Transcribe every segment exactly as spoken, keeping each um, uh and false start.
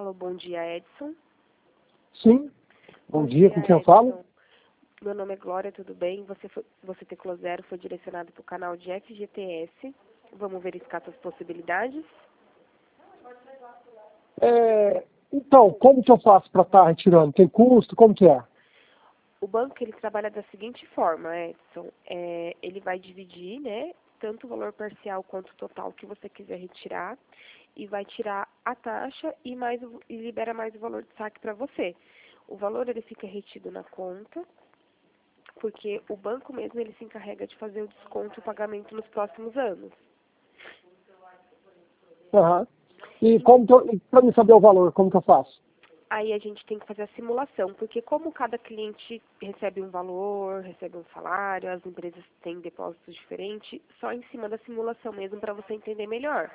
Alô, bom dia, Edson. Sim. Bom, bom dia, dia, com quem eu falo? Meu nome é Glória, tudo bem? Você, foi, você teclou zero, foi direcionado para o canal de F G T S. Vamos verificar suas possibilidades? É, então, como que eu faço para estar retirando? Tem custo? Como que é? O banco ele trabalha da seguinte forma, Edson. É, ele vai dividir, né, tanto o valor parcial quanto o total que você quiser retirar e vai tirar a taxa e, mais, e libera mais o valor de saque para você. O valor ele fica retido na conta, porque o banco mesmo ele se encarrega de fazer o desconto e o pagamento nos próximos anos. Uhum. E como que eu, para mim saber o valor, como que eu faço? Aí a gente tem que fazer a simulação, porque como cada cliente recebe um valor, recebe um salário, as empresas têm depósitos diferentes, só em cima da simulação mesmo para você entender melhor.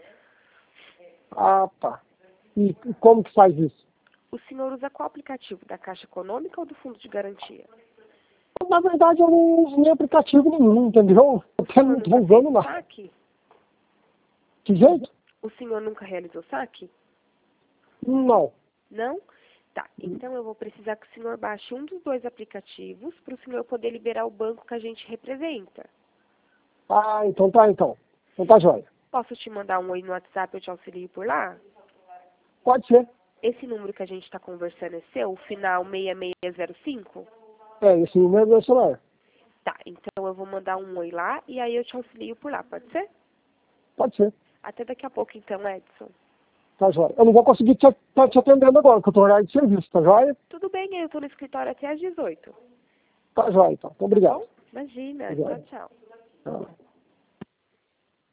Ah, tá. E, e como que faz isso? O senhor usa qual aplicativo, da Caixa Econômica ou do Fundo de Garantia? Na verdade, eu não uso nem aplicativo nenhum, entendeu? Eu até não estou usando nada. Saque? Que jeito? O senhor nunca realizou saque? Não. Não? Tá, então eu vou precisar que o senhor baixe um dos dois aplicativos para o senhor poder liberar o banco que a gente representa. Ah, então tá, então. Então tá jóia. Posso te mandar um oi no WhatsApp, eu te auxilio por lá? Pode ser. Esse número que a gente está conversando é seu, o final seis seis zero cinco? É, esse número é meu celular. Tá, então eu vou mandar um oi lá e aí eu te auxilio por lá, pode ser? Pode ser. Até daqui a pouco então, Edson. Tá jóia. Eu não vou conseguir te, tá te atendendo agora, porque eu tô no horário de serviço, tá jóia? Tudo bem, eu tô no escritório até às dezoito. Tá jóia, então. Obrigado. Tá bom? Imagina. Tá Tchau, jóia. tchau. Tchau.